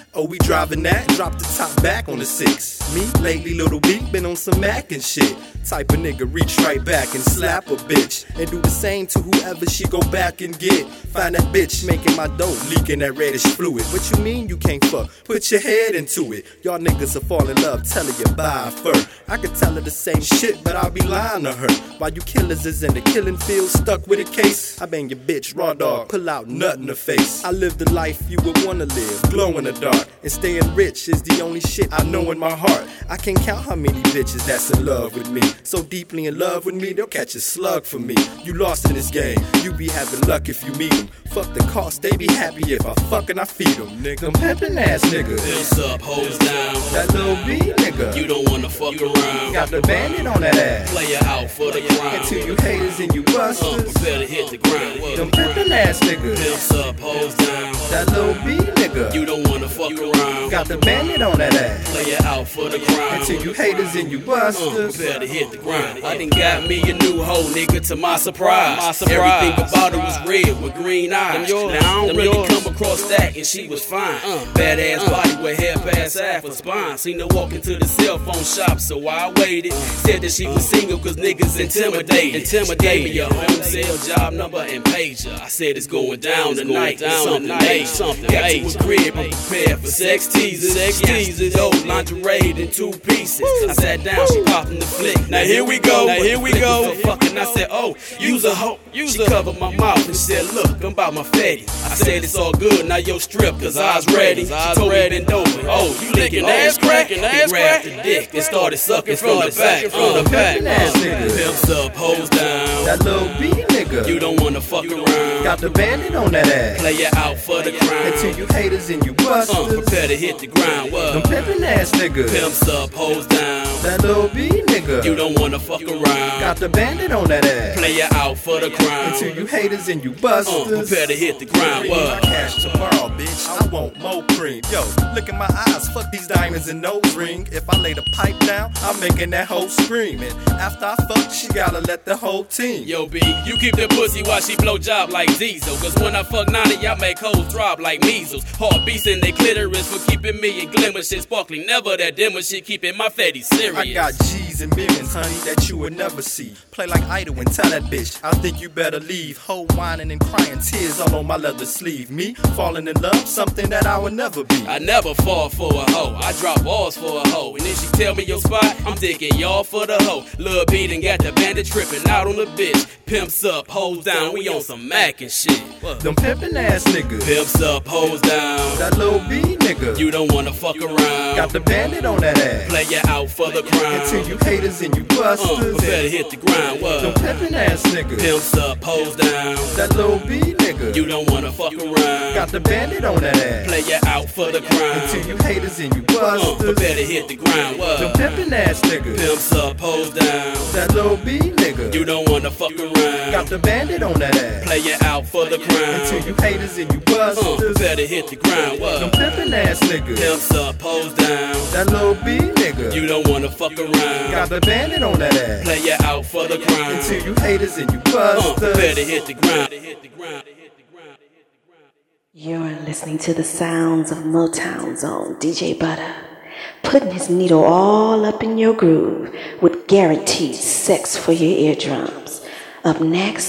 Oh, we driving that, drop the top back on the 6. Me, lately, Little B, been on some Mac and shit. Type of nigga reach right back and slap a bitch, and do the same to whoever she go back and get. Find that bitch making my dope, leaking that reddish fluid. What you mean you can't fuck? Put your head into it. Y'all niggas will fall in love, telling you buy fur. I could tell her the same shit, but I'll be lying to her. While you killers is in the killing field, stuck with a case. I bang your bitch, raw dog, pull out nut in the face. I live the life you would wanna live, glow in the dark. And staying rich is the only shit I know in my heart. I can't count how many bitches that's in love with me. So deeply in love with me, they'll catch a slug for me. You lost in this game, you be having luck if you meet them. Fuck the cost, they be happy if I fuck and I feed them. Nigga, them pimpin' ass niggas. Bills up, hoes down. That little B nigga. You don't wanna fuck around. Got the bandit on that ass. Play her out for the crown. And to you haters and you busters. Prepare to hit the ground. Them pimpin' ass niggas. Bills up, hoes down. That little B nigga. You don't wanna fuck around. Got the bandit on that ass. Play her out for the crown. And to you haters and you busters. Prepare to hit the ground. I done got me a new hoe, nigga, to my surprise. Everything about her was red with green eyes. Now I don't really come across that, and she was fine. Badass body with hair past half her spine. Seen her walk into the cell phone shop, so I waited. Said that she was single cause niggas intimidated. Gave me a home sale job number and pager. I said it's going down tonight. Something major. Got to a crib, I'm prepared for sex teasers. Old lingerie in 2 pieces. I sat down, she popped in the flick. Now here we go. So fucking I said, oh, use a hoe. She covered my mouth and said, look, I'm about my fatty. I said it's all good, now yo strip, cause I was ready. She told me bend over. Oh, you licking ass crack? And grabbed the dick and started sucking from the back. Pimps up, hoes down. That little B nigga. You don't wanna fuck around. Got the bandit on that ass. Play it out for the crown. And to you haters and you busters. Prepare to hit the ground. Them pimpin' ass niggas. Pimps up, hoes down. That little B nigga. You don't wanna fuck around. Got the bandit on that ass. Play it out for the crown. And to you haters and you busters. Prepare to hit the ground. Cash tomorrow, bitch. I want more cream. Yo, look in my eyes. Fuck these diamonds and nose ring. If I lay the pipe down, I'm making that hoe scream. And after I fuck, she gotta let the whole team. Yo, B, you keep that pussy while she blow job like Diesel. Cause when I fuck Nana, y'all make hoes drop like measles. Hard beats in they clitoris for keeping me in glimmer shit sparkling. Never that dimmer shit, keeping my fatty serious. I got G's and millions, honey, that you would never see. Play like Idol and tell that bitch, I think you better leave. Hoe whining and crying, tears all on my leather sleeve. Me falling in love, something that I would never be. I never fall for a hoe, I drop balls for a hoe. And then she tell me your spot, I'm digging y'all for the hoe. Lil' B done got the bandit tripping out on the bitch. Pimps up, hoes down, we on some Mac and shit. Them pimpin' ass niggas. Pimps up, hoes down. That little B nigga. You don't wanna fuck around. Got the bandit on that ass. Play it out for the crown. And to you haters and you busters. Prepare to hit the ground. Them pimpin' ass niggas. Pimps up, hoes down. That little B nigga. You don't wanna fuck around. Got the bandit on that ass. Play it out for the crown. And to you haters and you busters. Prepare to hit the ground. Them pimpin' ass niggas. Pimps up, hoes down. That little B nigga. You don't wanna fuck around. Got the bandit on that ass. Play it out for the crown. And to you haters and you busters. Prepare to hit the ground. Them pimpin' ass niggas. Pimps up, hoes down. That little B nigga. You don't wanna fuck around. Got the bandit on that ass. Play it out for the crown. And to you haters and you busters. Prepare to hit the ground. You're listening to the sounds of Motown Zone, DJ Butter, putting his needle all up in your groove with guaranteed sex for your eardrums. Up next,